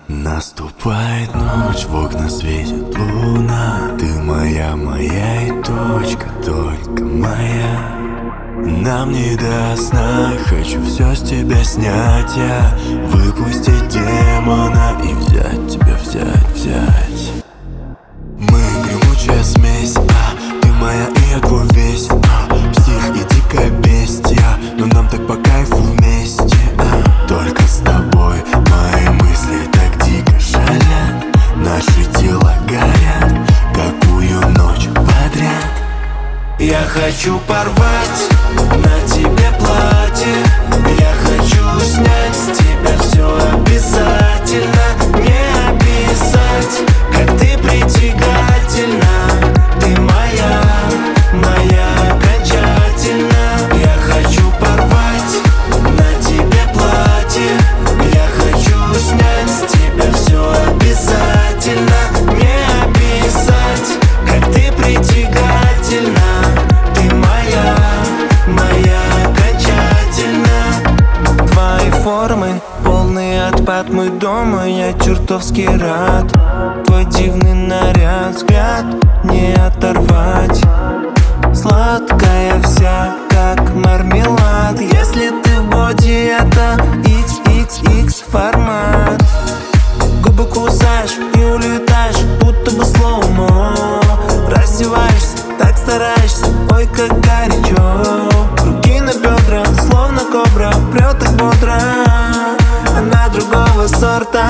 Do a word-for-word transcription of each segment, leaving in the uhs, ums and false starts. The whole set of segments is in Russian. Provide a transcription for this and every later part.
Наступает ночь, в окна светит луна. Ты моя, моя и точка, только моя. Нам не до сна, хочу все с тебя снять я. Выпустить демона и взять тебя, взять, взять. Мы гремучая смесь, а ты моя и я твой весь, а, псих и дикая бестия, но нам так по кайфу вместе, а, только с тобой мои мысли так дико шалят. Наши тела горят, какую ночь подряд. Я хочу порвать на тебе платье, я хочу снять с тебя все обязательно. Не описать, как ты притягательна. Ты моя, моя окончательно. Я хочу порвать на тебе платье, я хочу снять с тебя все обязательно. Не описать, как ты притягательна. Ты моя, моя окончательно. Твои формы полный отпад, мы дома, я чертовски рад. Твой дивный наряд, взгляд не оторвать. Сладкая вся, как мармелад. Если ты в боди, это икс икс икс формат. Губы кусаешь и улетаешь, будто бы слоумо. Раздеваешься, так стараешься, ой, как горячо. Руки на бедра, словно кобра, прет так бодро. Она другого сорта.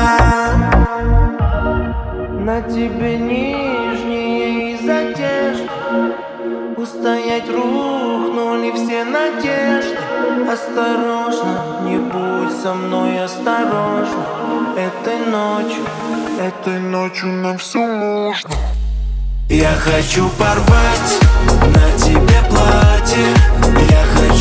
На тебе нижние из одежды, устоять рухнули все надежды. Осторожно, не будь со мной осторожна. Этой ночью, этой ночью нам все можно. Я хочу порвать на тебе платье, я хочу